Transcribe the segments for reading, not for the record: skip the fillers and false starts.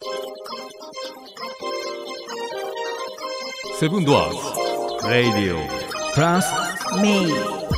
セブンドアーズレイディオプラスメイ。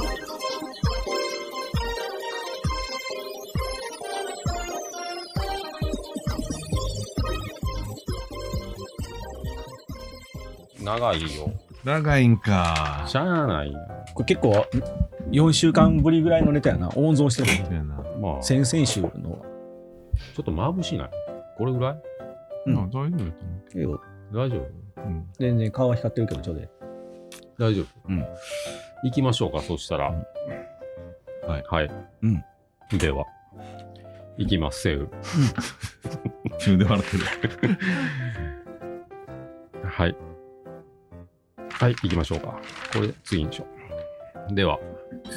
長いよ。 長いんか。 しゃあないや。 これ結構4週間ぶりぐらいのネタやな。温存してるそうやな。 まあ、ち先々週の。 ょっと眩しいない。これぐらいうん大丈夫やと思いいよ大丈夫う。うん。 全然顔は光ってるけどちょうどいい。 大丈夫。 うん。 行きましょうか、そしたら。 はい。 はい。 うん。 では、行きますせう。 中で笑ってる。 はい。はい、行きましょうか。これ、次にしよう。では。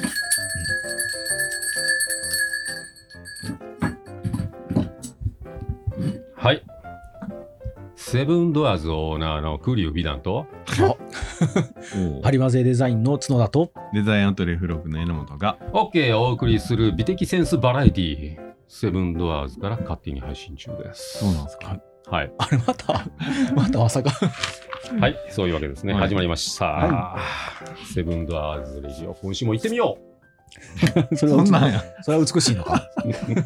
はい。セブンドアーズオーナーの栗生美談と、 ハリマゼデザインの角田と。 デザインアトリエ付録の榎本が。 OK お送りする美的センスバラエティセブンドアーズから勝手に配信中です。 そうなんですか。 はい。 あれまたまさか。 はい、そういうわけですね。 はい始まりました。セブンドアーズレディオ、今週も行ってみよそれはそんなんや。 それは美しいのか。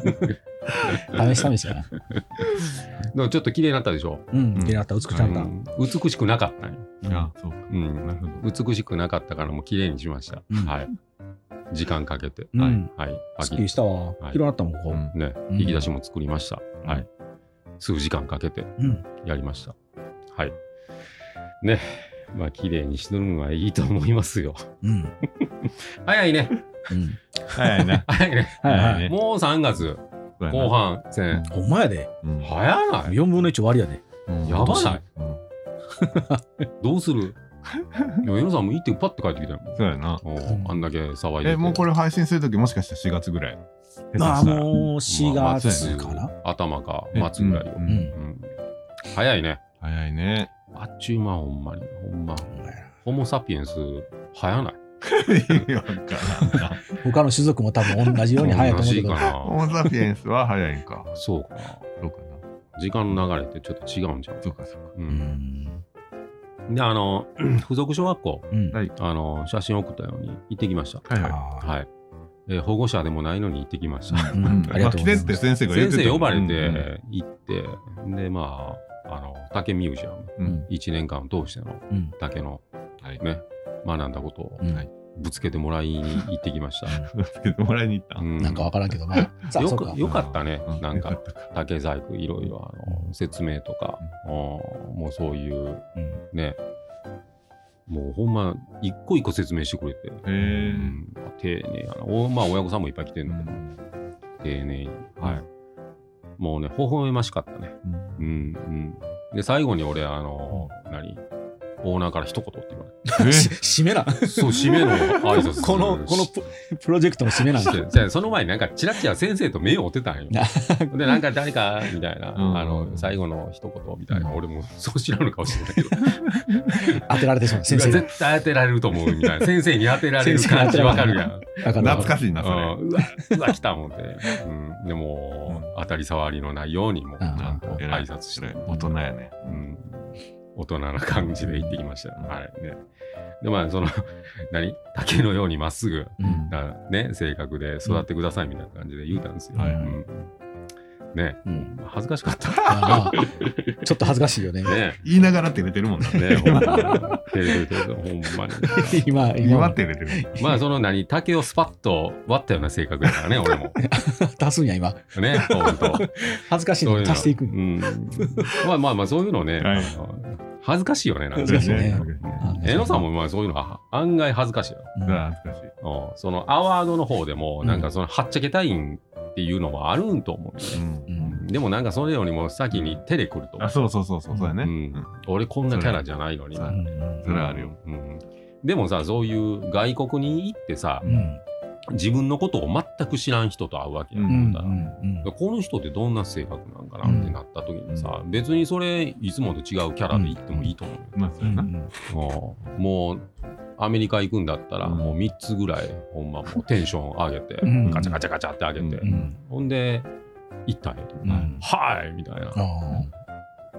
試しやな。 う。だからちょっと綺麗になったでしょ。 うん。綺麗だった。美しかった。 美しくなかったね。 あ、そうか。 うん。 なるほど。 美しくなかったからもう綺麗にしました。 うんはい。時間かけて。 うんはい。はい。 すっきりしたわ。 はい広がったもん、ここ。 うんね、 うん引き出しも作りました。はい。数時間かけてうん。 やりました。はい。ね。まあ、綺麗にしてるのはいいと思いますよ。 うん。 早いね。 うん。 早いな。 早いね。 はいはい。 もう3月そうやな後。半戦。 ほんまやで。 うん。 早ない 4分の1終わりやで。 うんやばないうんどうするいや、エロさんもいいってパッて帰ってきたよ。 そうやな。 おうあんだけ騒いでて。 もうこれ配信するときもしかしたら4月ぐらい。 まあ、もう4 まあ月かな。 頭か末ぐらいよ。 ううんん。 うん早いね。 早いね。 あっちゅう間ほんまに。ほんま。ホモサピエンス、早ない。 意味わからんな。 他の種族も多分同じように早いと思うけど。 同じかホモサピエンスは早いんか。 な。そうかな。 そうかな。 時間の流れってちょっと違うんじゃん。 そうかそうか。 う。 うんん。 で、付属小学校、 うん。 はい。 写真送ったように行ってきました。 はいはあーはい。保護者でもないのに行ってきました。 うんい。 ありがとうございます来てって先生が言っ先てた生呼ばれうんて行って、で、まあ、竹ミュージアム、 うん 1年間通してのうん。 竹のはい。 ね、学んだことをうんはいぶつけてもらいに行ってきました。 助けてもらいに行った。 うんなんかわからんけど、まあ。さあ、そうか。 よかったねう。 なんかよった竹細工いろいろ説明とか、もうそういううん。 ね、もうほんま一個一個説明してくれて、 へえ。 丁寧やな。まあ親御さんもいっぱい来てんだけど、丁寧に。はい。もうね、微笑ましかったね。うんうん。で、最後に俺、オーナーから一言って言われ締めな。 て。そう、締めの挨拶このプロジェクトの締めなんだ。 じゃあその前になんかチラチラ先生と目を追ってたんよ。で、なんか誰かみたいな、最後の一言みたいな、俺もそう知らんのかもしれないけど、 当てられてしまう。先生が。 絶対当てられると思うみたいな、先生に当てられる感じわかるやん。 わかるわか懐る。 かしいな、それ。 うわ、来たもんで。でも、当たり障りのないようにも、ちゃんと挨拶して。 大人やね。 大人な感じで行ってきました。はいね。で、まあ、竹のようにまっすぐ、ね、性格で育ってくださいみたいな感じで言うたんですよ。ね、恥ずかしかった。 ちょっと恥ずかしいよね。 言いながら照れてるもんな。 ね、ほんまに。ほんまに。 今照れてる。 まあ、竹をスパッと割ったような性格だからね、俺も。 足すんや、今。 ね、ほんと。 恥ずかしいのに足していく。 まあ、そういうのね、恥ずかしいよね、なんか。 恥ずかしいね。 えのさんもまあそういうのは案外恥ずかしいよ。 恥ずかしい。 そのアワードの方でも、なんかそのはっちゃけたいんっていうのもあるんと思うよね。でもなんかそれよりも先に手で来ると。 あ、そうだね。 俺こんなキャラじゃないのに。 それはあるよ。 でもさ、そういう外国に行ってさ、自分のことを全く知らん人と会うわけやんか。この人ってどんな性格なんかなってなった時にさ、別にそれいつもと違うキャラで行ってもいいと思うよ。 まあ、そうやな。 もうアメリカ行くんだったらもう3つぐらいほんまもうテンション上げてガチャガチャガチャって上げてほんで行ったんやと。はいみたいな。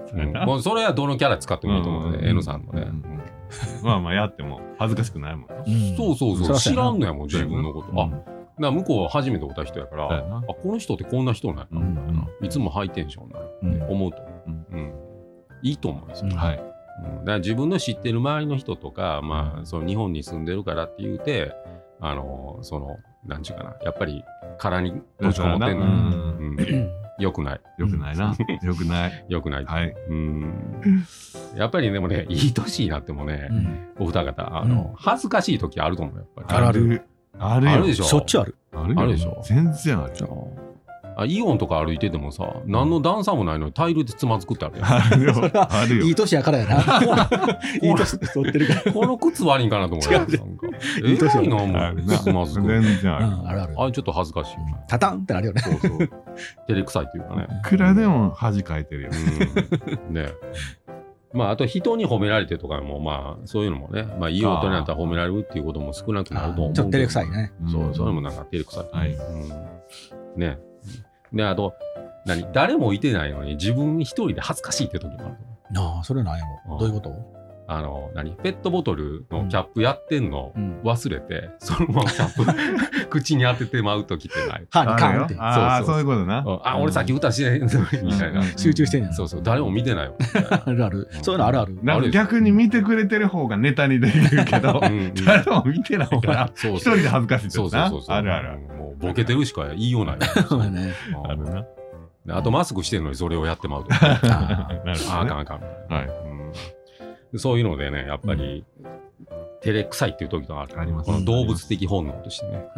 もうそれはどのキャラ使ってもいいと思うね、N さんのね。 まあまあやっても恥ずかしくないもん。 そうそうそう、知らんのやもん、自分のこと。あ、 うんだから向こうは初めて会った人やから、 だよなあ、この人ってこんな人なんやな、みたいな。いつもハイテンションなんやって思うと思う。いいと思うんですよ。 はい。 だから自分の知ってる周りの人とか、まあ、その日本に住んでるからって言うて、なんちゅうかな、やっぱり殻に閉じこもってんの。よくない。 よくないな。よくない。 よくない。 はい。 やっぱりでもね、いい年になってもね、お二方、恥ずかしい時あると思うよ、やっぱり。 ある。 あるでしょ。 しょっちゅうある。 あるでしょ。 全然ある。 イオンとか歩いててもさ、何の段差もないのにタイルでつまずくってあるやん。 あるよ。 いい年やからやな。いい年取ってるから。 この靴悪いんかなと思うよ。いい年のもうつまずく。 全然ある。 あるある。 あれちょっと恥ずかしいよね。 タタンってなるよね。 そうそう。照れくさいっていうかね。 いくらでも恥かいてるよ。 ね。まああと人に褒められてとかもまあそういうのもね、まあいい大人になったら褒められるっていうことも少なくなると思う。 ちょっと照れくさいね。 そう、それもなんか照れくさい。 はい。 ね。で、あと、誰もいてないのに自分一人で恥ずかしいって時もある。 ああ、それなんやろ。どういうこと？ ペットボトルのキャップやってんの忘れて、そのままキャップ口に当ててまう時ってない。 歯にカンって。 ああ、そういうことな。 あ、俺さっき歌してないみたいな。 集中してんねん。 そうそう、誰も見てないわ。 あるある。そういうのあるある。 なんか逆に見てくれてる方がネタにできるけど、誰も見てないから一人で恥ずかしいってな。あるある。 もうボケてるしか言いようない。 あるな。 あとマスクしてるのにそれをやってまうと。あかんあかん。 はい。 そういうのでね、やっぱり照れくさいっていう時がある。この動物的本能としてね。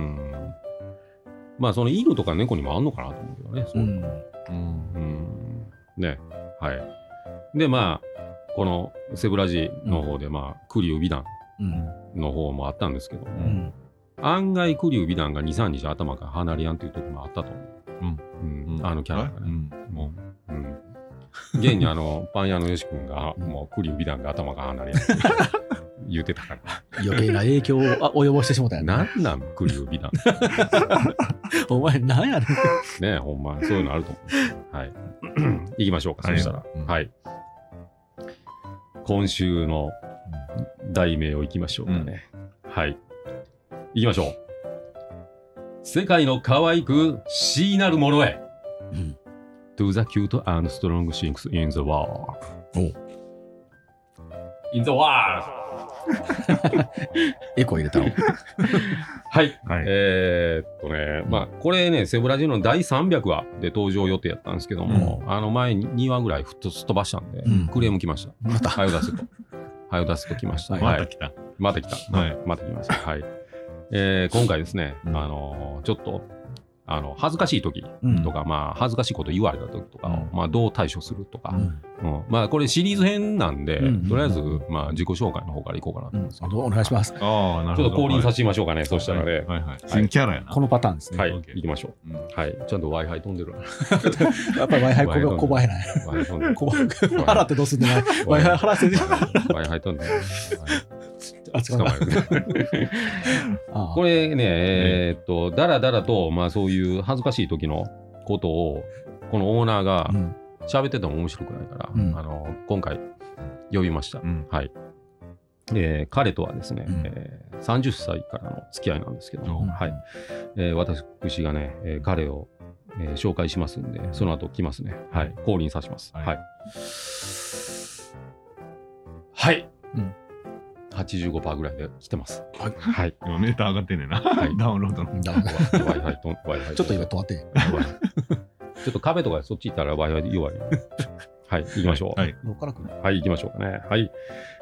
まあその犬とか猫にもあんのかなと思うけどね。そうね。はい。でまあこのセブラジの方でまあ栗生美談の方もあったんですけども、案外栗生美談が2、3日頭から離れやんっていう時もあったと思う。あのキャラがね。現にパン屋のよし君がもう栗生美談が頭が離れやんって言ってたから。 余計な影響を及ぼしてしもたやん。 なんなん栗生美談。 お前なんやねん。 ねえ、ほんまそういうのあると思う。はい。行きましょうか、そしたら。はい。今週の題名を行きましょうかね。はい。行きましょう。世界の可愛くしなるものへ。To the cute and strong things in the world. In the world! エコー入れたの。 はい。まあ、これね、セブラジの第300話で登場予定やったんですけども、前に2話ぐらいすっ飛ばしたんで、クレーム来ました。 また。 はよ出せと。はよ出せと来ました。 また来た。 また来た。また来ました。はい。今回ですね、ちょっと、恥ずかしい時とか、まあ、恥ずかしいこと言われた時とかを、まあ、どう対処するとか、まあ、これシリーズ編なんで、とりあえず、まあ、自己紹介の方からいこうかなと思います。 お願いします。 ちょっと降臨させてみましょうかね、そしたらね。 新キャラやな。 このパターンですね。 はい、行きましょう。はい、ちゃんと Wi-Fi 飛んでるな。 やっぱり Wi-Fi こばえない。払ってどうすんの Wi-Fi 払ってね。 Wi-Fi 飛んでる。 捕まえる。 これね、だらだらと、まあそういう恥ずかしい時のことを、このオーナーが喋ってても面白くないから、今回呼びました。はい。彼とはですね、30歳からの付き合いなんですけども、はい。私がね、彼を紹介しますんで、その後来ますね。はい。降臨させます。はい。はい。85% ぐらいで来てます。はい。 今メーター上がってんねんな。ダウンロードの。 Wi-Fi ちょっと今止まって。 ちょっと壁とかそっち行ったら Wi-Fi で弱い。はい、行きましょう。はい、行きましょうかね。はい。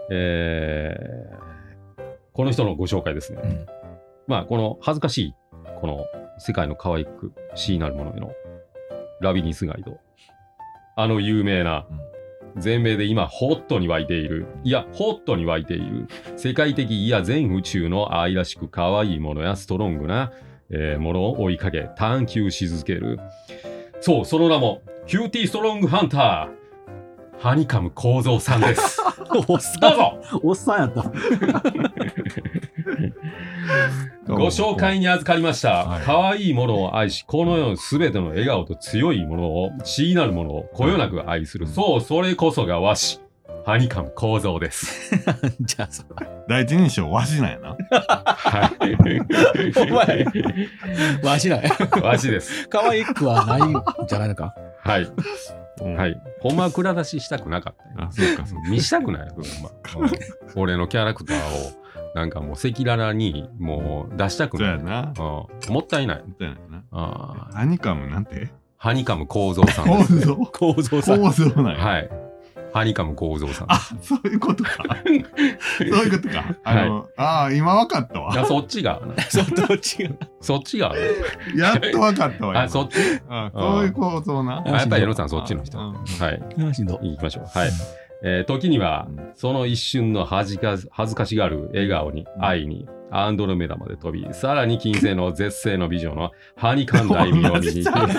この人のご紹介ですね。まあ、この恥ずかしい、この世界の可愛くしなるものへのラビニスガイド。有名な、全米で今ホットに湧いている、いやホットに湧いている世界的いや全宇宙の愛らしく可愛いものやストロングな、ものを追いかけ探求し続ける、そう、その名もキューティーストロングハンターハニカム構造さんです。 おっさん、 どうぞ。 おっさんやった。 ご紹介に預かりました。 はい可愛いものを愛し、この世のすべての笑顔と強いものを、椎なるものをこよなく愛する。そう、それこそが和紙。ハニカム構造です。 じゃあさ、 第一人称わしなんやな。 はお前、わしない。 い。和紙です。 可愛くはないんじゃないのか。 はい。 うんはい。ほんまは蔵出ししたくなかったよ。 あ、そうかそうか。 見したくないほんま。俺のキャラクターを、なんかもう赤裸々にもう出したくそうない。 やな。 もったいない。 そうやな。 あーハニカムなんてハニカム構造さんです。 構造構造さん。 構造なんや。 はい。ハニカム構造さん。 あ、そういうことか。そういうことか。今わかったわ。 いや、そっちが。 そう、どっちが。 そっちが。 やっとわかったわ。 あ、そっち。 そういう構造な。 あやっぱり矢野さんそっちの人。 うんはい。 しんど。 行きましょう。はい。時には、その一瞬の恥ずかしがる笑顔に、愛に、アンドロメダまで飛び、さらに金星の絶世の美女のハニカム大名を見に行く。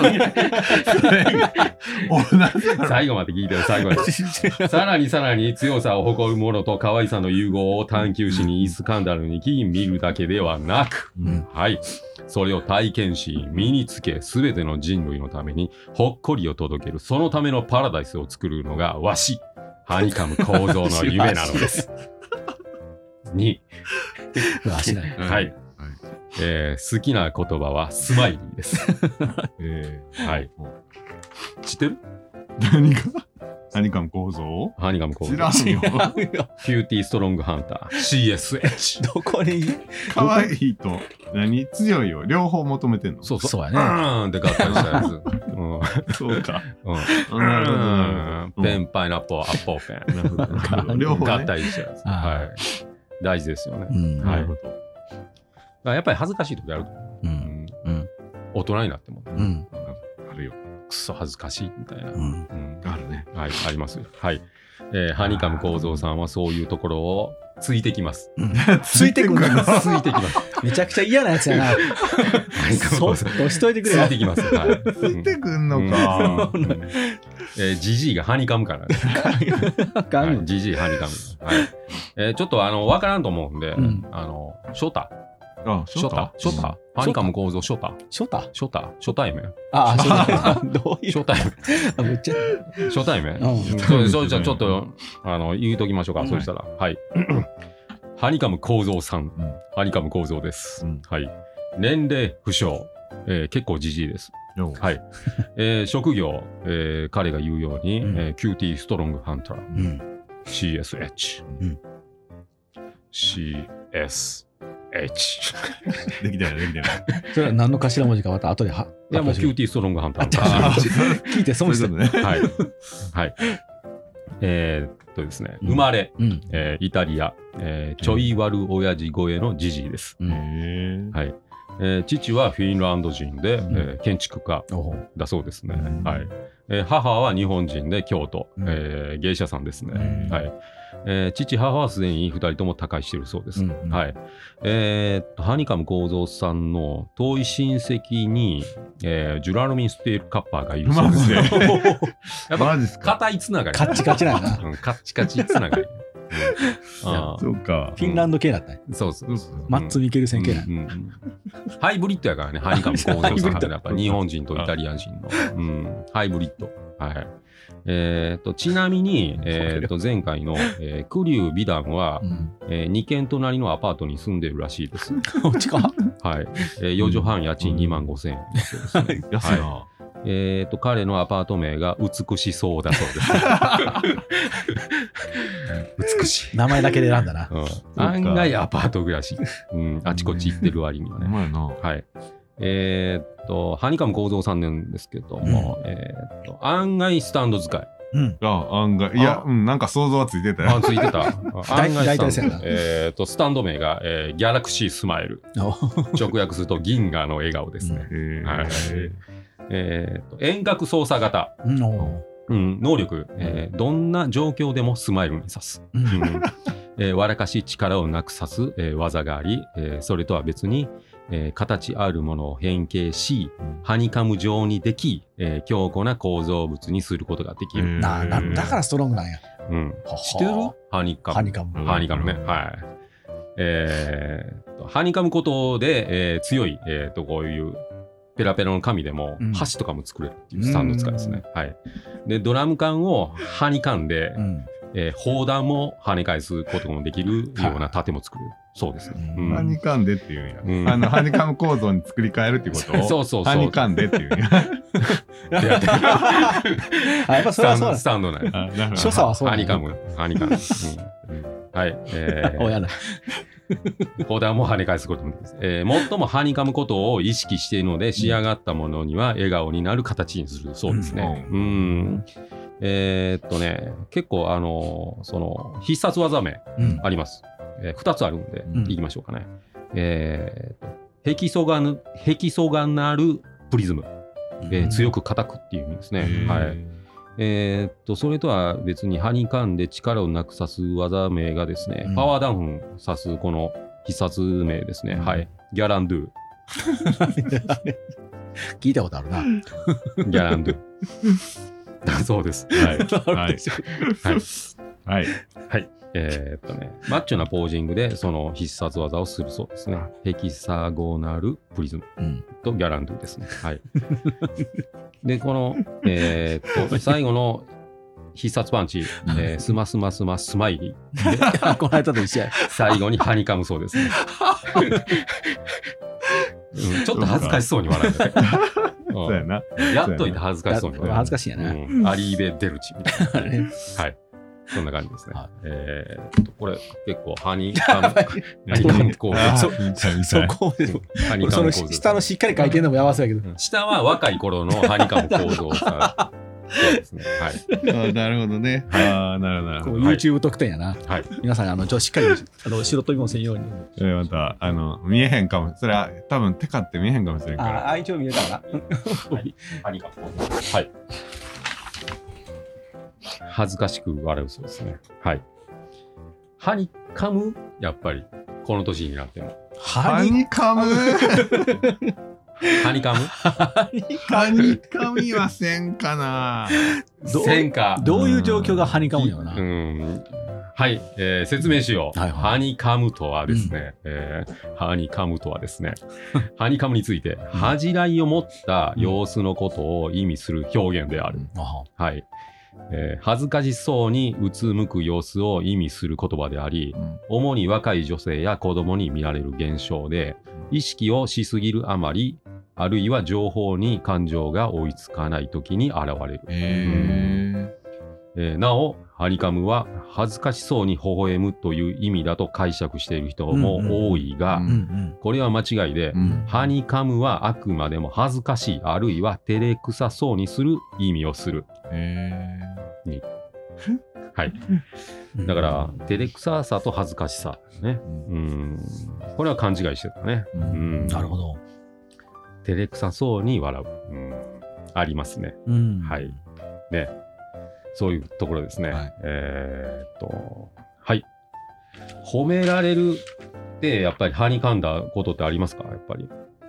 最後まで聞いてる、最後まで。さらに強さを誇る者と可愛さの融合を探求しにイスカンダルに来見るだけではなく、はい。それを体験し、身につけ、すべての人類のために、ほっこりを届ける、そのためのパラダイスを作るのがわし。ハニカム構造の夢なのです。2、 わしない。 はい。好きな言葉はスマイリーです。はい。知ってる？ 何がハニカム構造ハニカム構造。 知らんよ。 キューティーストロングハンター CSH。 どこに。 可愛いと強いよ。両方求めてんの。 そうそうやね。 って合体したやつ。 そうか。 うん。 なるほどなるほど。 ペン、パイナップル、アッポーペン。 なるほどなるほど。両方合ね。 体したやつ。 あーはい。大事ですよね。 はい。 なるほど。 やっぱり恥ずかしい時あると思う。 うん。うん。 大人になっても、 うん。 あるよ。 くそ恥ずかしいみたいな。 うん。 あるね。 はい、あります。はい。ハニカム構造さんはそういうところをついてきます。 ついてくんのついてきます。 めちゃくちゃ嫌なやつやな。そっとしといてくれよつい。てきます。はい。 ついてくんのか。 ジジイがハニカムからね。 あかんよジジイハニカム。はい。ちょっとわからんと思うんで、 うんショタ。 あ、 ショタ。ハニカム構造ショタ。 ショタ初対面。 あ、ショタ。どういう。 初対面。 あ、めっちゃ。 初対面。 うんそうじゃあちょっと言うときましょうか。そうしたら。はい。ハニカム構造さん。ハニカム構造です。はい。年齢不詳。結構ジジイです。はい。職業、彼が言うように、キューティーストロングハンター。CSH。CSH。 できてない、できてない。 それは何の頭文字かまた後では。 いや、もうキューティーストロングハンター。 聞いて損してる。 ね。 はい。はい。ですね、生まれ、イタリア、ちょい悪親父超えのジジイです。はい。父はフィンランド人で、建築家だそうですね。はい。母は日本人で京都、芸者さんですね。はい。父、母はすでに2人とも他界しているそうです。はい。ハニカム構造さんの遠い親戚に、ジュラルミン・ステール・カッパーがいるそうですね。やっぱ、硬いつながり。 カッチカチなんだ。 カッチカチつながり。 そうか。 フィンランド系だったね。 そうそう。 マッツ・ミケルセン系だ。 ハイブリッドやからね、ハニカム構造さんはやっぱ日本人とイタリア人の。ハイブリッド。はい。ちなみに、前回の、クリュウ・美談は、2軒隣のアパートに住んでるらしいです。 近っはい。4畳半家賃25,000円。 安いな。 彼のアパート名が美しそうだそうです。 美しい。名前だけで選んだな。 案外アパート暮らし。あちこち行ってる割にはね。はい。ハニカム構造さんなんですけども、案外スタンド使い。 案外。いや、なんか想像はついてたよ。 ついてた。案外スタンド名が、ギャラクシースマイル。直訳すると銀河の笑顔ですね。遠隔操作型。能力、どんな状況でもスマイルに指す。笑かし力をなくさす、技があり、それとは別に、形あるものを変形し、ハニカム状にでき、強固な構造物にすることができる。 だからストロングなんや。 知ってる？ハニカム。 ハニカム。 ハニカムね。はい。 ハニカムことで、強い、こういうペラペラの紙でも箸とかも作れるっていうスタンド使いですね。はい。で、ドラム缶をハニカンで、砲弾も跳ね返すこともできるような盾も作る。そうですね。 ハニカンでっていうんや。ハニカム構造に作り変えるっていうことを。 そうそうそう。 ハニカンでっていうんや。 やっぱそれはそうだ。 スタンドなんや。 所作はそうだ。 ハニカム。はい。 親だ。 砲弾も跳ね返すこともできます。最もハニカムことを意識しているので、仕上がったものには笑顔になる形にするそうですね。結構その必殺技名あります。2つあるんで、いきましょうかね。ヘキソガナルプリズム。強く固くっていう意味ですね。はい。それとは別にハニカンで力をなくさす技名がですね、パワーダウンさすこの必殺名ですね。はい。ギャランドゥ。 聞いたことあるな。 ギャランドゥ。そうです。はい。はい。マッチョなポージングでその必殺技をするそうですね。ヘキサゴナルプリズムとギャランドゥですね。はい。で、この、最後の必殺パンチ、スマスマスマスマイリー。 この間と一緒や。 最後にハニカムそうですね。ちょっと恥ずかしそうに笑うね。 そうやな。 やっといて恥ずかしそうに笑う。 恥ずかしいやな。 アリーベ・デルチみたいな。はい。そんな感じですね。これ結構ハニカム構造。 そこでその下のしっかり書いてるのもやばそうやけど。 下は若い頃のハニカム構造さ。そうですね。はい。 なるほどね。なるほど。 YouTube 特典やな。 はい。 皆さんしっかり白飛びもせんように。 また見えへんかも。それは多分テカって見えへんかもしれんから。 一応見えたかな。 ハニカム構造。はい。恥ずかしく笑うそうですね。はい。ハニカムやっぱりこの年になっても。 ハニカムハニカムハニカムはせんかな。 せんか。 どういう状況がハニカムやろな。 はい、説明しよう。ハニカムとはですね、ハニカムとはですね、ハニカムについて、恥じらいを持った様子のことを意味する表現である。はい。恥ずかしそうにうつむく様子を意味する言葉であり、主に若い女性や子供に見られる現象で、意識をしすぎるあまり、あるいは情報に感情が追いつかないときに現れる。なお、ハニカムは恥ずかしそうに微笑むという意味だと解釈している人も多いが、これは間違いで、ハニカムはあくまでも恥ずかしい、あるいは照れくさそうにする意味をする。はい。だから、照れくささと恥ずかしさね。これは勘違いしてたね。 なるほど。 照れくさそうに笑う。ありますね。はい。ね。そういうところですね。はい。褒められるってやっぱりはにかんだことってありますか？やっぱり。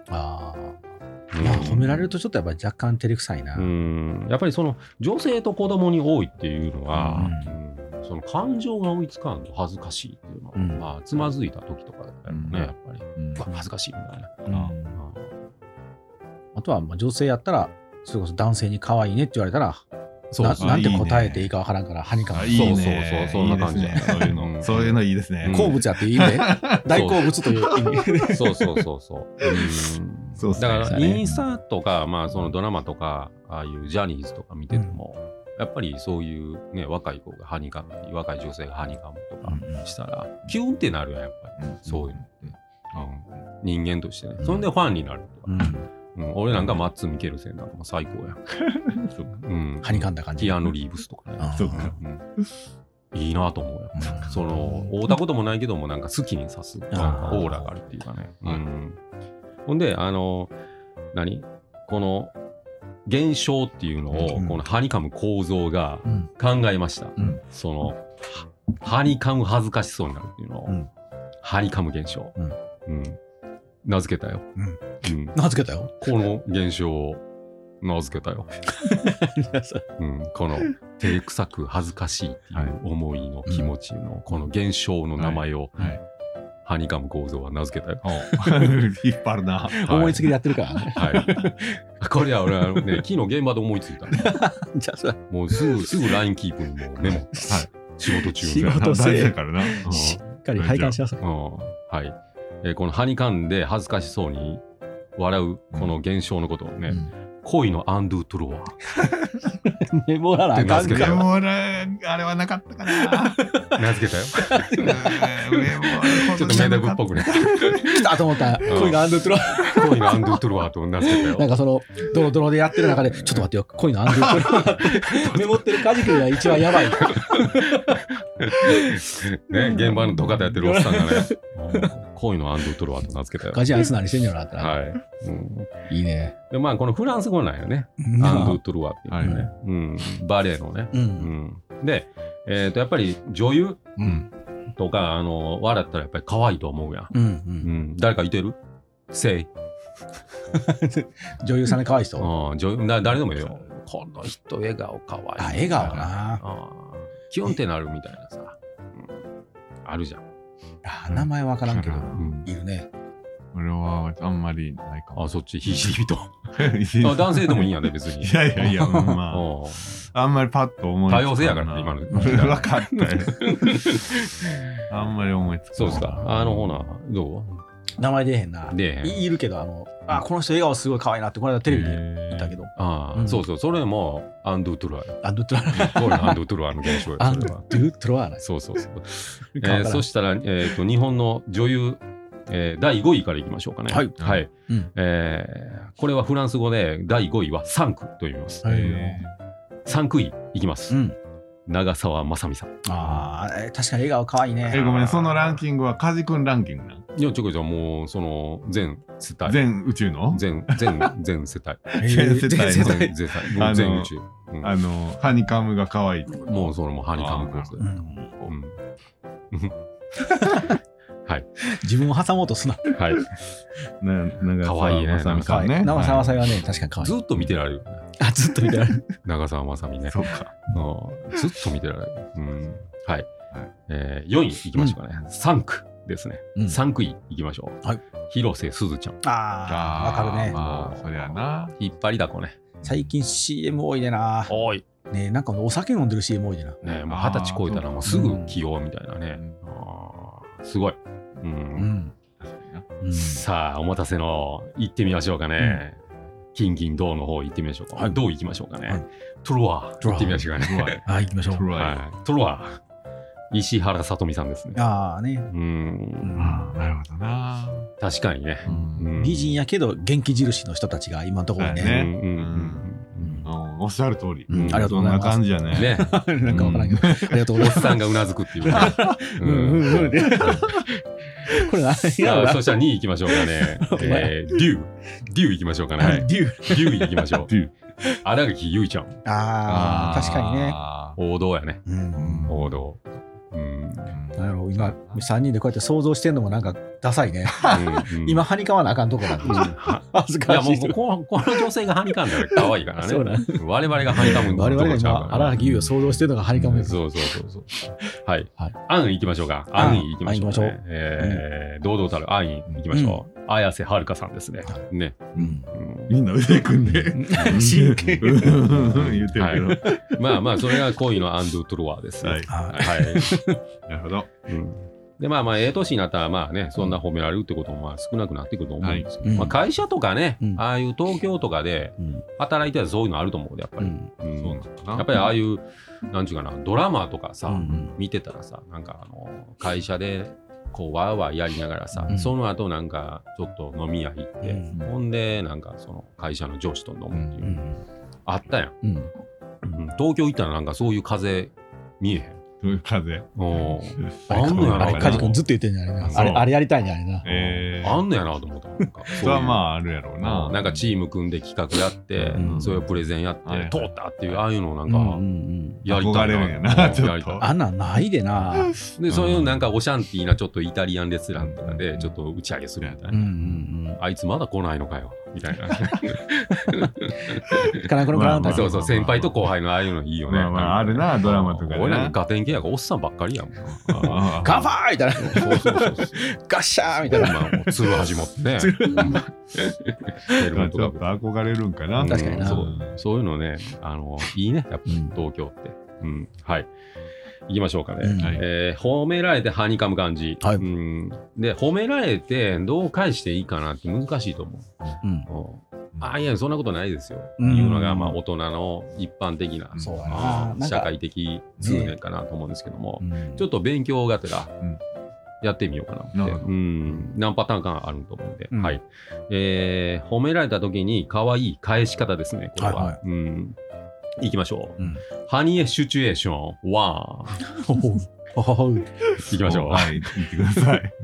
褒められるとちょっとやっぱり若干照れくさいな。 やっぱりその女性と子供に多いっていうのは、その感情が追いつかんと恥ずかしいっていうのは、つまずいた時とかだったよね、やっぱり。恥ずかしいみたいな。 あとは女性やったら、それこそ男性に可愛いねって言われたら、なんて答えていいかわからんから、ハニカム。 そう、そんな感じ。 そういうのいいですね。 好物やっていいね。大好物という意味。 そう。だからインスタとか、そのドラマとか、ああいうジャニーズとか見てても、やっぱりそういうね、若い子がハニカム、若い女性がハニカムとかしたら、キュンってなるやん、やっぱり。そういうのって。人間としてね。そんでファンになるとか。俺なんかマッツ・ミケルセンなんかも最高やん。 はにかんだ感じ。 キアヌ・リーブスとかね。いいなと思うよ。その、会うたこともないけども、なんか好きにさす、オーラがあるっていうかね。ほんで、この現象っていうのを、このハニカム構造が考えました。その、ハニカム恥ずかしそうになるっていうのを、ハニカム現象。名付けたよ。 名付けたよ。 この現象を名付けたよ。この照れくさく恥ずかしいっていう思いの気持ちのこの現象の名前をハニカム構造は名付けたよ。 引っ張るな。 思いつきでやってるからね。 はい。これは俺はね、昨日現場で思いついた。 じゃあそれもうすぐ LINE キープにもうメモ。はい。仕事中仕事せえ大事だからな。 しっかり拝観しなさい。 はい。このハニカムで恥ずかしそうに笑うこの現象のことをね、恋のアンドゥトロワ。 メモらなあかんかメモらあれはなかったかな。 名付けたよ。 ちちょっとメダグっぽくね。 来たと思った恋のアンドゥトロワ。 恋のアンドゥトロワと名付けたよ。 なんかそのドロドロでやってる中でちょっと待ってよ恋のアンドゥトロワってメモってるカジ君が一番やばい。 ね、現場の土方やってるおっさんがね、恋のアンドゥトロワと名付けたよ。 カジあいつ何してんやろなって。 はい。 いいね。 でまあこのフランス語なんよね。アンドゥトロワっていうね。バレエのね。で、やっぱり女優とか笑ったらやっぱり可愛いと思うやん。誰かいてる？せい。 女優さんで可愛い人？ 誰でもいいよ。この人笑顔可愛い。 笑顔な。 キュンってなるみたいなさ。あるじゃん。 名前わからんけど、いるね。 俺はあんまりないかも。 あ、そっち、ひしり人。男性でもいいんやね、別に。 いや、まあ。あんまりパッと思いつかない。 多様性やからね、今の。 分かったよ。あんまり思いつかない。 そうですか。ほな、どう？ 名前出えへんな。いるけど、この人笑顔すごい可愛いなって、この間テレビで見たけど。 そうそう、それもアンドゥトロワ。 アンドゥトロワ。 これアンドゥトロワの現象や。 アンドゥトロワ。 そう。そしたら、日本の女優、第5位からいきましょうかね。はい。これはフランス語で第5位はサンクと言います。3位いきます。長澤まさみさん。 確かに笑顔可愛いね。 ごめん、そのランキングはカジ君ランキングなん？ いや、ちょこちょもう、その、全世帯。 全宇宙の？ 全世帯。全宇宙。 ハニカムが可愛い。 もう、それもハニカムコース。はい。 自分を挟もうとすな。 はい。 長澤まさみさんね。 長澤まさみはね、確かに可愛い。 ずっと見てられる。 ずっと見てられる。 長澤まさみね。 そうか。 ずっと見てられる。はい。4位いきましょうかね。3区ですね。3区位いきましょう。広瀬すずちゃん。 わかるね。 そりゃな。 引っ張りだこね。 最近 CM 多いでな。 多い。 ね、なんかお酒飲んでる CM 多いでな。 ね、もう20歳超えたらもうすぐ起用みたいなね。すごい。さあ、お待たせの、行ってみましょうかね。金銀銅の方行ってみましょうか。銅行きましょうかね。トロワ行ってみましょうかね。 行きましょう。 トロワ。石原さとみさんですね。 なるほどな。 確かにね。 美人やけど元気印の人たちが今のところね。 おっしゃる通り。 ありがとうございます。 そんな感じやね。 なんかわからんけど。ありがとうございます。 おっさんがうなずくっていう。 これ何やろ。 そしたら2位行きましょうかね。デュー行きましょうかね。デュー行きましょう。新垣結衣ちゃん。 確かにね。 王道やね。王道。 なるほど。今3人でこうやって想像してんのもなんかダサいね。今はにかまなあかんとこなんで。恥ずかしい。 いやもうこの女性がはにかんだら可愛いからね。我々がはにかむ。 我々が今新垣結衣を想像してるのがはにかむ。 そう。はい。アン行きましょうか。アン行きましょう。堂々たるアン行きましょう。綾瀬はるかさんですね。ね。 みんな腕組んで真剣言ってるけど。まあそれが恋のアンドゥトロワです。はい。 なるほど。 でまあ年になったらまあねそんな褒められるってこともまあ少なくなってくると思うんですけど、会社とかねああいう東京とかで働いてたらそういうのあると思うでやっぱり。やっぱりああいうなんちゅうかなドラマとかさ見てたらさなんか会社でこうワーワーやりながらさ、その後なんかちょっと飲み屋行って、ほんでなんかその会社の上司と飲むっていう、あったやん、東京行ったらなんかそういう風見えへん。 そういう風。 あんのやな。 カジ君ずっと言ってんじゃないな。あれやりたいんじゃないな。 あんのやなと思った。 それはまああるやろうな。 なんかチーム組んで企画やって、それをプレゼンやって、通ったっていう、ああいうのなんか、やりたいな。あんなんないでな。 で、そういうなんかオシャンティーなちょっとイタリアンレストランとかで、ちょっと打ち上げするみたいな。あいつまだ来ないのかよ。 みたいな。 カラコロカランとそうそう、先輩と後輩のああいうのいいよね。 あるな、ドラマとか。 俺らガテン系やからおっさんばっかりやもん。 ガファーみたいな。 そうそうそう。 ガッシャーみたいな。 まあ、鶴始まってね。 ちょっと憧れるんかな。 確かにな。 そういうのね、いいね、やっぱ東京って。はい。行きましょうかね。褒められてはにかむ感じ。で、褒められてどう返していいかなって難しいと思う。いや、そんなことないですよ。いうのが、まあ、大人の一般的な、社会的通念かなと思うんですけども、ちょっと勉強がてら、やってみようかなって。何パターンかあると思うんで。はい。褒められた時に可愛い返し方ですね、これは。いきましょう。ハニエシチュエーション1。いきましょう。 はい、言ってください。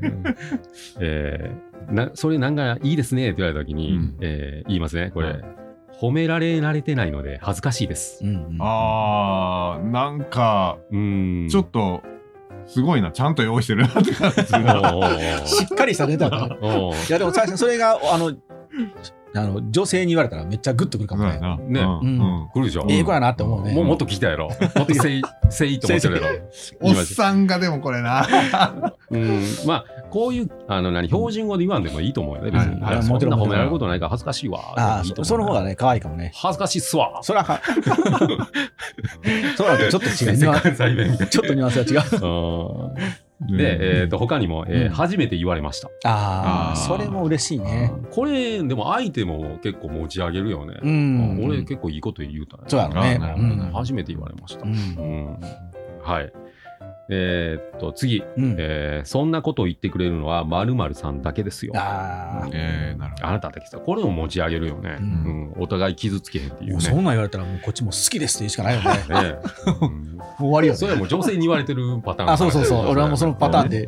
それなんかいいですねって言われたときに、言いますね。これ、褒められ慣れてないので恥ずかしいです。 なんか、ちょっと、すごいな、ちゃんと用意してるなって感じが。 しっかりしたネタだ。いや、でも最初それが、女性に言われたらめっちゃグッとくるかもね。 ね、来るでしょ。 いい子やなって思うね。 もっと聞きたいやろ。もっとせいと思ってるやろ。 おっさんがでもこれな。 まあ、こういう、標準語で言わんでもいいと思うよね、別に。そんな褒められることないから恥ずかしいわ。 その方がね、可愛いかもね。 恥ずかしいっすわ。 そら、そうだとちょっと違う。ちょっとニュアンスが違う。 で、他にも、初めて言われました。 それも嬉しいね。 これ、でも相手も結構持ち上げるよね。俺結構いいこと言うたね。 そうやろね。 初めて言われました。はい。次、そんなことを言ってくれるのは〇〇さんだけですよ。 なるほど。 あなただけさ、これを持ち上げるよね。お互い傷つけへんっていうね。 そんなん言われたらもうこっちも好きですって言うしかないよね。もう終わりよね。 それはもう女性に言われてるパターン。 そうそうそう。俺はもうそのパターンで。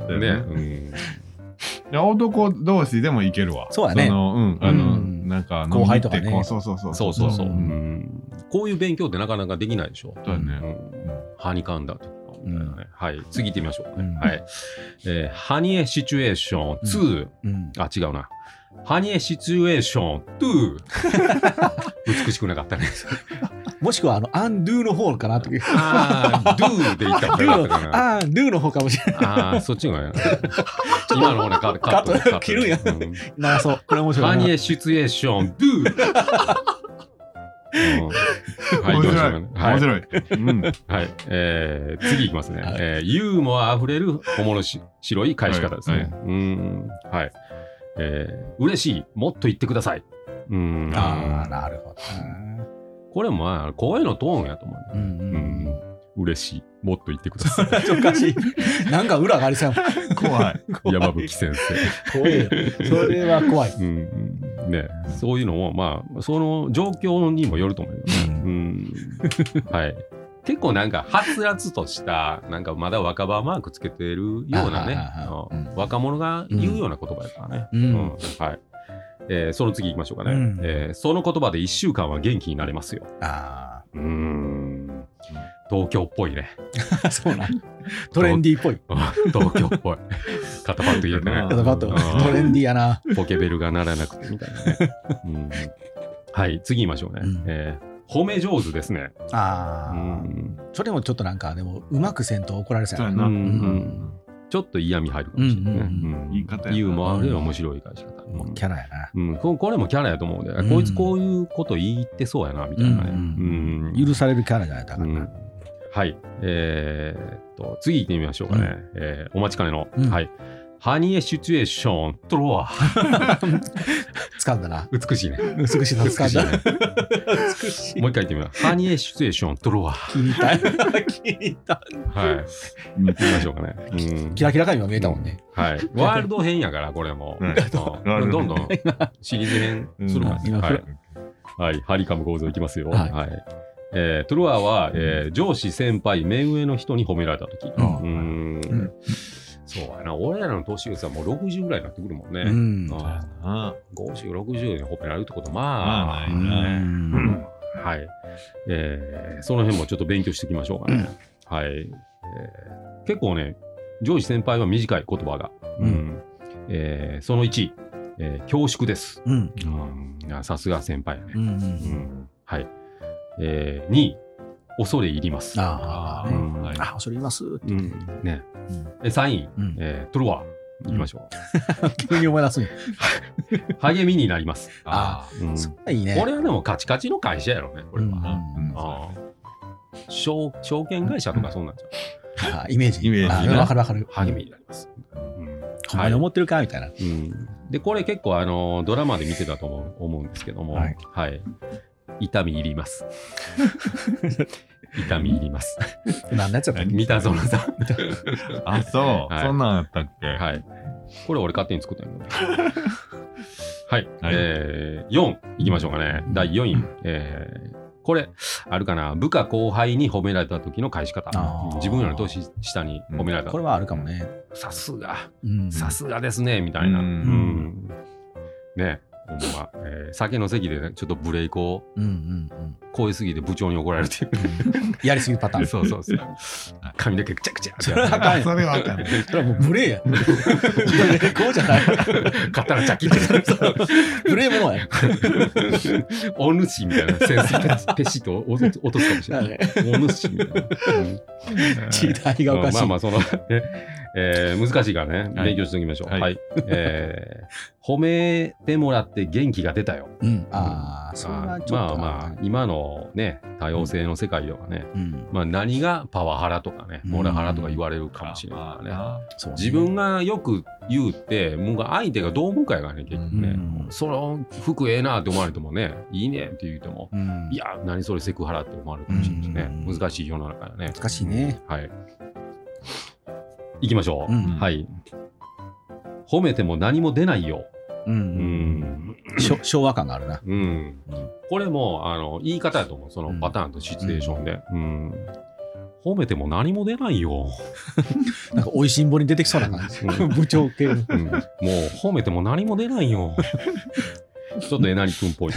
男同士でもいけるわ。 そうだね。 なんか後輩とかね。 そう。 こういう勉強ってなかなかできないでしょ。 そうだね。 ハニカンだと。はい。次行ってみましょう。はい。ハニエシチュエーション2。違うな。ハニエシチュエーション2。美しくなかったね。 もしくはアンドゥの方かなという。 ドゥで言ったらよかったかな。 ドゥの方かもしれない。 そっちが今の方ね、カット切るんや。なそう。これ面白い。 ハニエシチュエーションドゥ。 面白い。 はい。次いきますね。ユーモアあふれる面白い返し方ですね。はい。嬉しい。もっと言ってください。 なるほど。 これもまあ、声のトーンやと思う。嬉しい。もっと言ってください。 おかしい。なんか裏がありそう。 怖い。 山吹先生。 怖い。それは怖い。 ね、そういうのも、まあ、その状況にもよると思うよね。はい。結構なんか、はつらつとした、なんかまだ若葉マークつけてるようなね、若者が言うような言葉やからね。はい。その次行きましょうかね。その言葉で1週間は元気になれますよ。東京っぽいね。 そうなん。トレンディーっぽい。 東京っぽい。肩パッと入れてね。 肩パッと。トレンディーやな。 ポケベルが鳴らなくてみたいなね。はい、次行きましょうね。褒め上手ですね。 それもちょっとなんか、でも、うまくせんと怒られそうやな。 ちょっと嫌味入るかもしれないね。 言い方や。 ユーモアで面白い返し方。 キャラやな。 これもキャラやと思うんで、こいつこういうこと言ってそうやな、みたいなね。 許されるキャラじゃないかな。 はい。次行ってみましょうかね。お待ちかねの。はい。ハニエシチュエーショントロワ。 掴んだな。 美しいね。 美しいな。掴んだ。 美しい。もう一回言ってみよう。ハニエシチュエーショントロワ。 聞いた。聞いた。 はい。見てみましょうかね。 キラキラ感が見えたもんね。 はい。ワールド編やから、これも。どんどんシリーズ編するからね。はい。ハリカム構造いきますよ。はい。トロワは上司先輩目上の人に褒められたとき。そうやな、俺らの年上さもう60ぐらいになってくるもんね。50、60に褒められるってことまあないね。はい。その辺もちょっと勉強していきましょうかね。はい。結構ね、上司先輩は短い言葉が。その1、 恐縮です。 うん。 さすが先輩やね。はい。2位、恐れ入ります。 恐れ入ります。 ね。3位、トゥルワー。いきましょう。急に思い出すん励みになります。 それいいね。 これはでもカチカチの会社やろね、これは。証券会社とかそうなんじゃん。イメージ。わかるわかる。 励みになります。 ほんまに思ってるかみたいな。 で、これ結構ドラマで見てたと思うんですけども、はい。痛み入ります。痛み入ります。 何のやつやったっけ？ 三田園さん。 あ、そう。そんなんやったっけ？ はい。これ俺勝手に作ったんやけど。はい。4いきましょうかね。第4位。これ、あるかな。部下後輩に褒められた時の返し方。自分より年下に褒められた。 これはあるかもね。 さすが。さすがですね、みたいな。ね。酒の席でね、ちょっとブレイクを超えすぎて部長に怒られてやりすぎパターン。 そう髪の毛くちゃくちゃそれはあかん。 それはもうブレや。ブレイクじゃない。 買ったらチャキってブレイものや。 お主みたいなセンスペシッと落とすかもしれない。お主みたいな。 時代がおかしい。 まあ難しいからね、勉強しておきましょう。はい。褒めてもらって元気が出たよ。 それはちょっと。 まあ、今のね、多様性の世界ではね、何がパワハラとかね、モラハラとか言われるかもしれないからね。自分がよく言うって、もう相手がどう思うかやからね、結局ね。その服ええなって思われてもね、いいねって言うても、いや、何それセクハラって思われるかもしれないしね。難しい世の中やね。 難しいね。 はい。いきましょう。はい。褒めても何も出ないよ。 昭和感があるな。 これも言い方やと思う。そのパターンとシチュエーションで。褒めても何も出ないよ。 なんかおいしんぼに出てきそうな感じ。部長系。もう褒めても何も出ないよ。ちょっとえなりくんっぽい。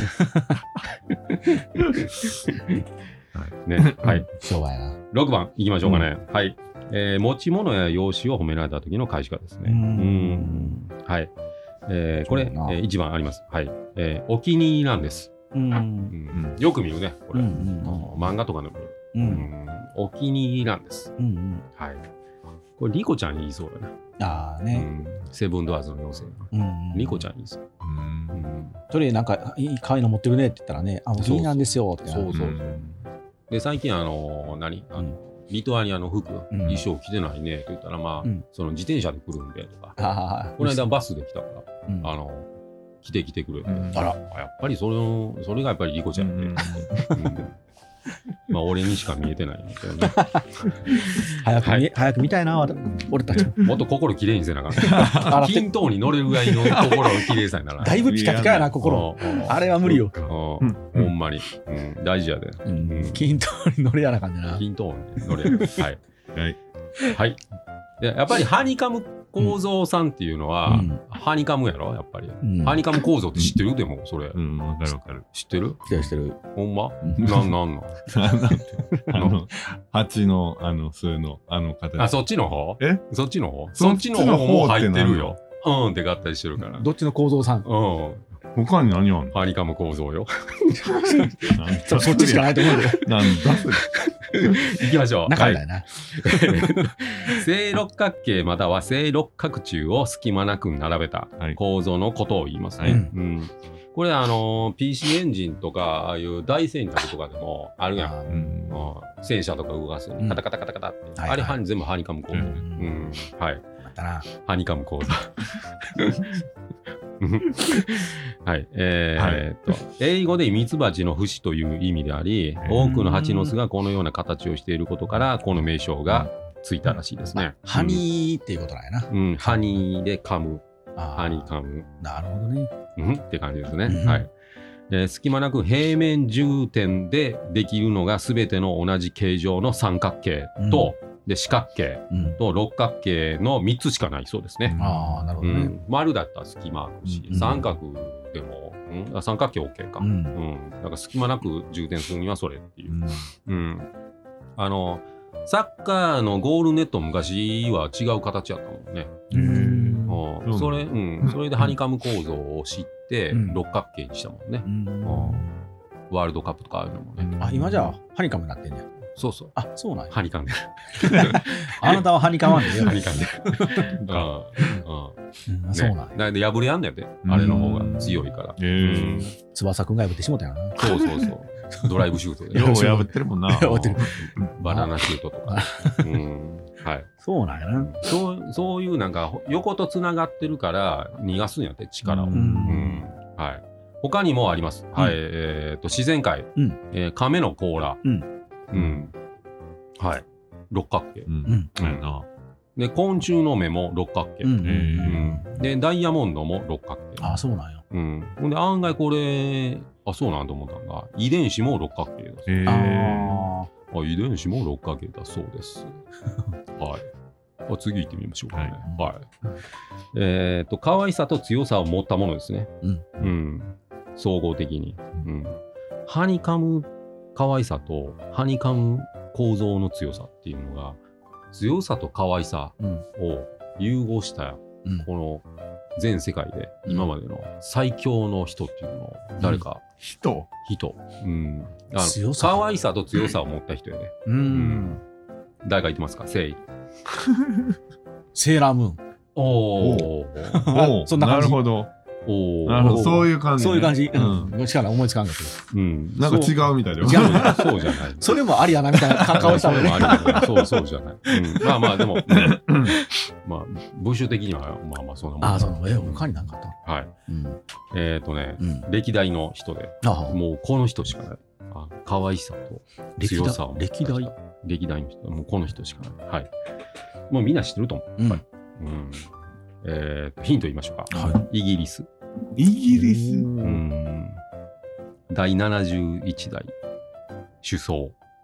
ね。はい。 昭和やな。 6番いきましょうかね。はい。持ち物や容姿を褒められた時の返し方ですね。はい。これ、1番あります。はい。お気に入りなんです。よく見るね、これ。漫画とかでも見る。お気に入りなんです。はい。これ、リコちゃんに言いそうだな。セブンドアーズの妖精。リコちゃんに言いそう。 それ、なんか、可愛いの持ってるねって言ったらね、お気に入りなんですよって。 そう。で、最近、リトアニアの服、衣装着てないねって言ったら、その自転車で来るんでとか、この間バスで来たから、来てくれて、やっぱりそれがやっぱりリコちゃんで、俺にしか見えてないんですよね。 早く見たいな、俺たち。 もっと心きれいにせなあかん。均等に乗れるぐらいの心のきれいさにならない。 だいぶピカピカやな、心。あれは無理よ。 ほんまに。大事やで。 均等に乗れやな感じな。 均等に乗れる。はい。やっぱりハニカム構造さんっていうのは、ハニカムやろやっぱり。ハニカム構造って知ってるでも、それ。 わかる。 知ってる？ 知ってる。 ほんま？なんの蜂の、数の、形。 そっちの方？そっちの方？ そっちの方も入ってるよ。って合体してるから。 どっちの構造さん？ 他に何あんの？ ハニカム構造よ。 そっちしかないと思うよ。 なんだそれ。 行きましょう。 中だよな。 正六角形または正六角柱を隙間なく並べた構造のことを言いますね。これPC エンジンとかああいう大戦略とかでもあるやん。戦車とか動かすカタカタカタカタって。あれ全部ハニカム構造。はい。ハニカム構造。はい。英語でミツバチの節という意味であり、多くの蜂の巣がこのような形をしていることから、この名称がついたらしいですね。 ハニーっていうことだよな。 ハニーで噛む。ハニカム。 なるほどね。 って感じですね。はい。隙間なく平面重点でできるのが全ての同じ形状の三角形と、で四角形と六角形の3つしかないそうですね。 なるほどね。 丸だったら隙間あるし、三角でも、三角形 OK か。だから隙間なく重点するにはそれっていう。サッカーのゴールネット昔は違う形やったもんね。 それでハニカム構造を知って六角形にしたもんね。ワールドカップとかあるのもね。 あ、今じゃあハニカムになってんねや。 そうそう。 あ、そうなんや。 ハニカムで。 あなたはハニカムでよ。 ハニカムで。 そうなんや。で破れやんねやで。あれの方が強いから。 翼くんが破ってしもたよな。 そうそうそう。ドライブシュートで。 よう破ってるもんな。 破ってる。 バナナシュートとか。はい。 そうなんやな。 そういうなんか横とつながってるから逃がすんやって力を。はい。他にもあります。はい。自然界。亀の甲羅。はい。六角形。で、昆虫の目も六角形。で、ダイヤモンドも六角形。 あ、そうなんや。 で、案外これ、そうなんと思ったのが、遺伝子も六角形だ。遺伝子も六角形だそうです。はい。次行ってみましょうかね。はい。可愛さと強さを持ったものですね。総合的に。ハニカム可愛さとハニカム構造の強さっていうのが、強さと可愛さを融合したこの全世界で今までの最強の人っていうのを誰か人可愛さと強さを持った人やね。誰か言ってますか？セーラームーン。 そんな感じ。なるほど。なるほど、そういう感じ。 そういう感じ。力思いつかんかった。 なんか違うみたいで。 そうじゃない。 それもありやなみたいな顔したもんね。 そうじゃない。まあまあでも、まあ部首的にはまあまあそんなもん。 あ、そうなの。他になんかあった？ はい。歴代の人で、もうこの人しかない。可愛さと強さを。 歴代の人、もうこの人しかない。はい。もうみんな知ってると思う。ヒント言いましょうか。イギリス。 イギリス第71代首相。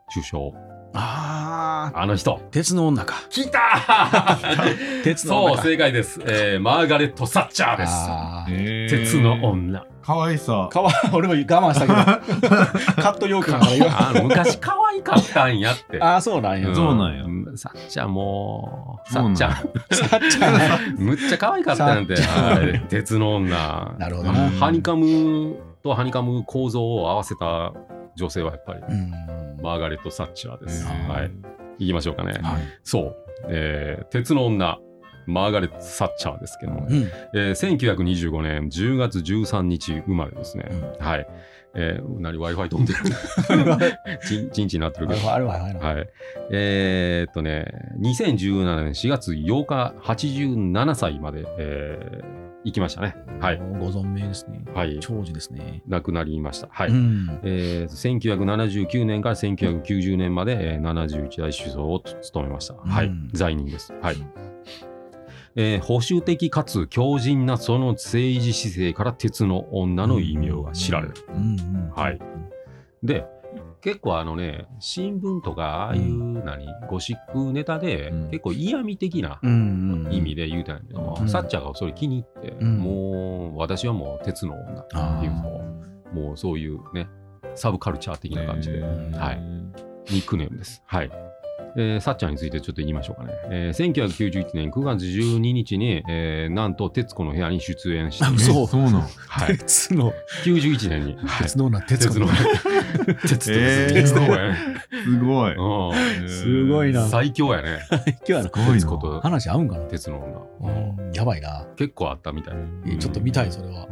あの人。 鉄の女か。 来た鉄の女。そう、正解です。マーガレット・サッチャーです。鉄の女。 かわいさ。 俺も我慢したけど。カットよくなから昔可愛かったんやって。 そうなんや。 そうなんや。 サッチャーもう、サッチャー。むっちゃ可愛かったなんて。鉄の女。 なるほどな。 ハニカムとハニカム構造を合わせた女性はやっぱりマーガレット・サッチャーです。はい。行きましょうかね。そう。鉄の女。マーガレット・サッチャーですけども、1925年10月13日生まれですね。はい。何 Wi-Fi 飛んでるチンチンになってるけど。はい。2017年4月8日、87歳まで、行きましたね。はい。 ご存命ですね。 はい。 長寿ですね。 亡くなりました。はい。1979年から1990年まで、71代首相を務めました。はい。在任です。はい。保守的かつ強靭なその政治姿勢から鉄の女の異名が知られる。はい。で、結構新聞とかああいうゴシックネタで結構嫌味的な意味で言うたんやけども、サッチャーがそれ気に入って、もう私はもう鉄の女っていうのを、もうそういうね、サブカルチャー的な感じで、はい。ニックネームです。はい。サッチャーについてちょっと言いましょうかね。1991年9月12日に、なんと徹子の部屋に出演して、 そうなの。 はい。鉄の91年に。 鉄の女、鉄子の。 鉄の女。 すごい。 すごいな。 最強やね。 最強やな。 鉄子と。 話合うんかな。 鉄の女。やばいな。 結構あったみたい。 ちょっと見たい、それは。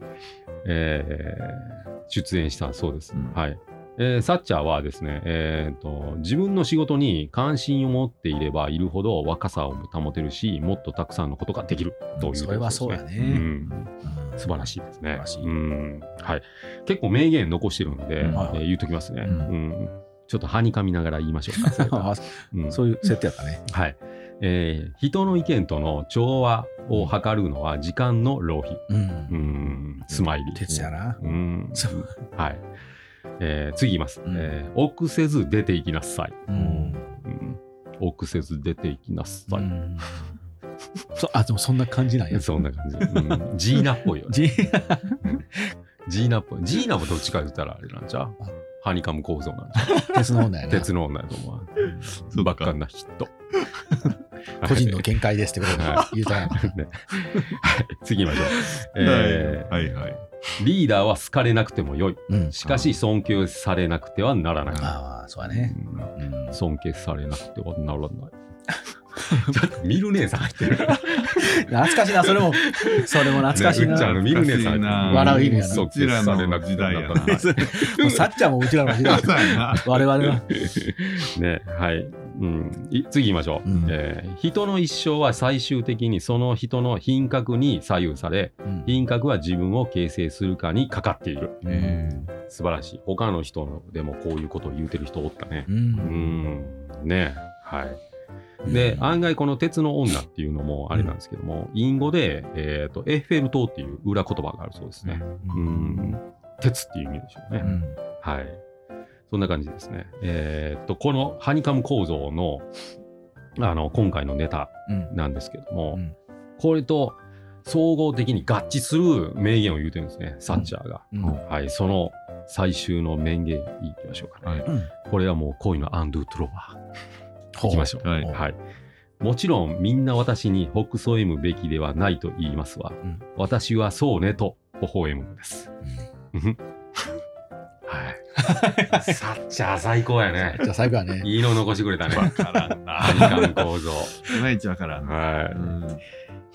出演したそうです。はい。サッチャーはですね、自分の仕事に関心を持っていればいるほど若さを保てるし、もっとたくさんのことができるという、ね。 それはそうやね。 素晴らしいですね。はい。結構名言残してるので、言うときますね。ちょっとはにかみながら言いましょうか。 そういう設定やったね。 はい。人の意見との調和を図るのは時間の浪費。スマイリー。 鉄やな。 はい。次言います。臆せず出ていきなさい。臆せず出ていきなさい。 でもそんな感じなんや。 そんな感じ。ジーナっぽいよね。ジーナっぽい。ジーナもどっちか言ったらあれなんちゃう？ハニカム構造なんちゃう？ 鉄の女やな。 鉄の女やと思う。ばっかんな人。 個人の見解ですってことで言うたら、 ね、次行きましょう。 はいはい。 リーダーは好かれなくてもよい。 うん、 しかし尊敬されなくてはならない。 ああ、そうだね。 尊敬されなくてはならない。ちょっとミル姉さん入ってる。 懐かしいな、それも懐かしいな。 ミル姉さん笑う意味やな。 尊敬されなくてはならない。 もうさっちゃんもうちらの時代。我々は。 ね、はい。次行きましょう、人の一生は最終的にその人の品格に左右され、品格は自分を形成するかにかかっている。素晴らしい。他の人でもこういうことを言うてる人おったね。ね、はい。で、案外この鉄の女っていうのもあれなんですけども、隠語で、エッフェル塔っていう裏言葉があるそうですね。鉄っていう意味でしょうね。はい。そんな感じですね。このハニカム構造の、今回のネタなんですけども、これと総合的に合致する名言を言うてるんですね、サッチャーが。はい、その最終の名言いきましょうかね。これはもう恋のアンドゥトロワー。いきましょう。はい。もちろんみんな私にほくそ笑むべきではないと言いますわ。私はそうねと微笑むのです。はい。サッチャー最高やね。 じゃあ最後はね。 いいの残してくれたね。 わからんな。 ハニカム構造。 いまいちわからんな。 はい。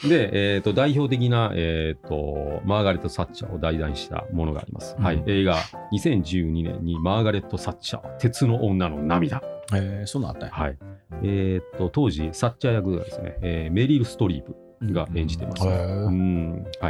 で、代表的な、マーガレット・サッチャーを題材にしたものがあります。はい。映画、2012年にマーガレット・サッチャー、鉄の女の涙。 そんなあったんや。 はい。当時、サッチャー役がですね、メリル・ストリープが演じてます。はい。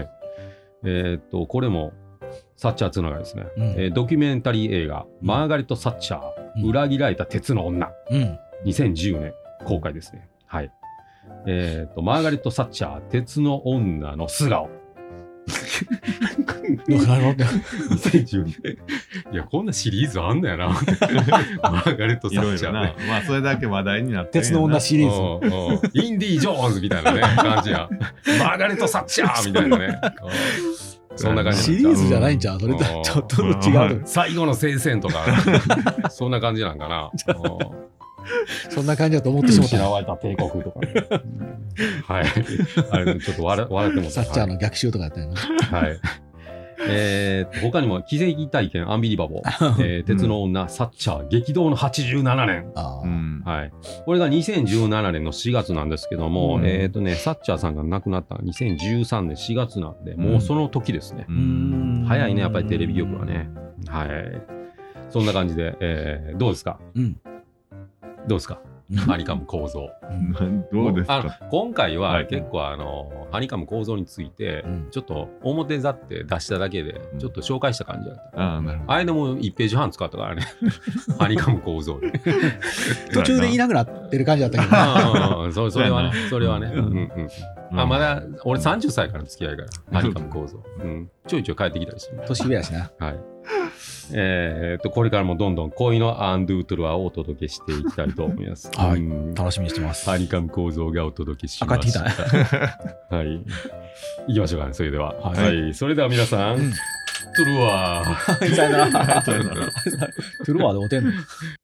これも、サッチャーつながりですね。ドキュメンタリー映画、マーガレット・サッチャー、裏切られた鉄の女。2010年公開ですね。はい。マーガレット・サッチャー、鉄の女の素顔。2012年。いや、こんなシリーズあんだよな。マーガレット・サッチャー、ね。 まあ、それだけ話題になって鉄の女シリーズ。インディ・ジョーンズみたいなね、感じや。マーガレット・サッチャーみたいなね。そんな感じ。 シリーズじゃないんちゃうそれとちょっと違う。 最後の聖戦とか、そんな感じなんかな。 そんな感じだと思ってしまった。 失われた帝国とかね。はい。あれ、ちょっと笑ってもサッチャーの逆襲とかやったよね。 はい。他にも奇跡体験アンビリバボー、鉄の女、サッチャー激動の87年。はい。これが2017年の4月なんですけども、サッチャーさんが亡くなったのは2013年4月なんで、もうその時ですね。早いね、やっぱりテレビ局はね。はい。そんな感じで、どうですか？どうですか？ハニカム構造。 どうですか？ 今回は結構ハニカム構造についてちょっと表ざって出しただけでちょっと紹介した感じだった。あれでも1ページ半使ったからね。ハニカム構造で。 途中でいなくなってる感じだったけど。それはね。それはね。まだ俺30歳からの付き合いからハニカム構造。ちょいちょい帰ってきたりする。 年上やしな。 はい。これからもどんどん恋のアンドゥトロワをお届けしていきたいと思います。 はい、楽しみにしてます。 ハニカム構造がお届けしました。はい。行きましょうかね、それでは。はい。それでは皆さん、トゥルワー。 さよなら。トゥルワーでおてんの。